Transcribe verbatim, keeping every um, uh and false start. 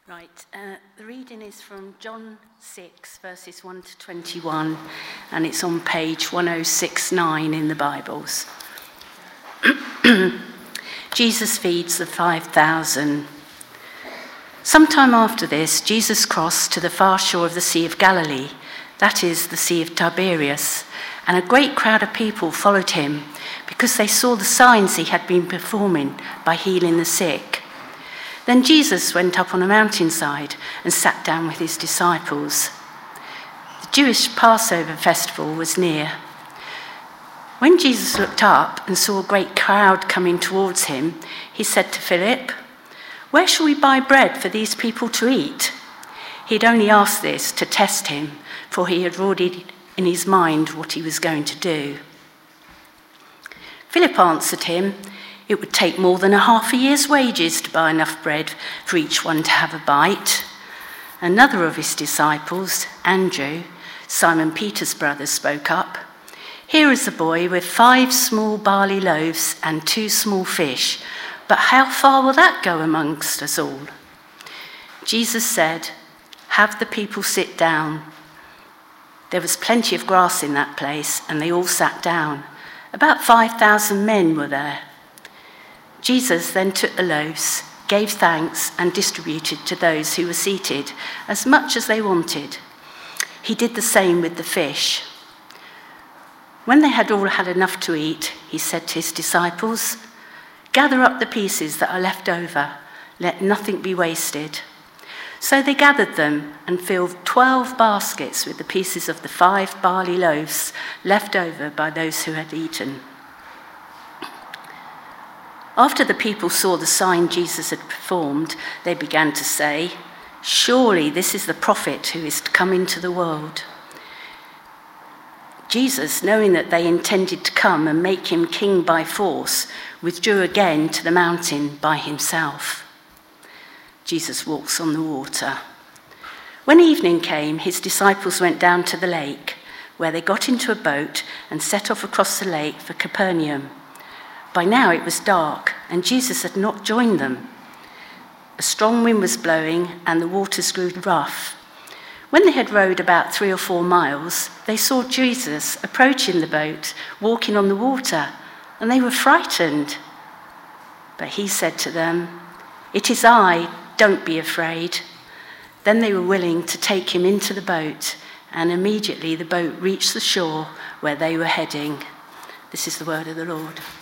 Right, uh, the reading is from John six, verses one to twenty-one, and it's on page one oh six nine in the Bibles. Jesus feeds the five thousand. Sometime after this, Jesus crossed to the far shore of the Sea of Galilee, that is, the Sea of Tiberias, and a great crowd of people followed him because they saw the signs he had been performing by healing the sick. Then Jesus went up on a mountainside and sat down with his disciples. The Jewish Passover festival was near. When Jesus looked up and saw a great crowd coming towards him, he said to Philip, "Where shall we buy bread for these people to eat?" He had only asked this to test him, for he had already in his mind what he was going to do. Philip answered him, "It would take more than a half a year's wages to buy enough bread for each one to have a bite." Another of his disciples, Andrew, Simon Peter's brother, spoke up. "Here is a boy with five small barley loaves and two small fish, but how far will that go amongst us all?" Jesus said, "Have the people sit down." There was plenty of grass in that place, and they all sat down. About five thousand men were there. Jesus then took the loaves, gave thanks, and distributed to those who were seated as much as they wanted. He did the same with the fish. When they had all had enough to eat, he said to his disciples, "Gather up the pieces that are left over, let nothing be wasted." So they gathered them and filled twelve baskets with the pieces of the five barley loaves left over by those who had eaten. After the people saw the sign Jesus had performed, they began to say, "Surely this is the prophet who is to come into the world." Jesus, knowing that they intended to come and make him king by force, withdrew again to the mountain by himself. Jesus walks on the water. When evening came, his disciples went down to the lake, where they got into a boat and set off across the lake for Capernaum. By now it was dark, and Jesus had not joined them. A strong wind was blowing, and the waters grew rough. When they had rowed about three or four miles, they saw Jesus approaching the boat, walking on the water, and they were frightened. But he said to them, "It is I, don't be afraid." Then they were willing to take him into the boat, and immediately the boat reached the shore where they were heading. This is the word of the Lord.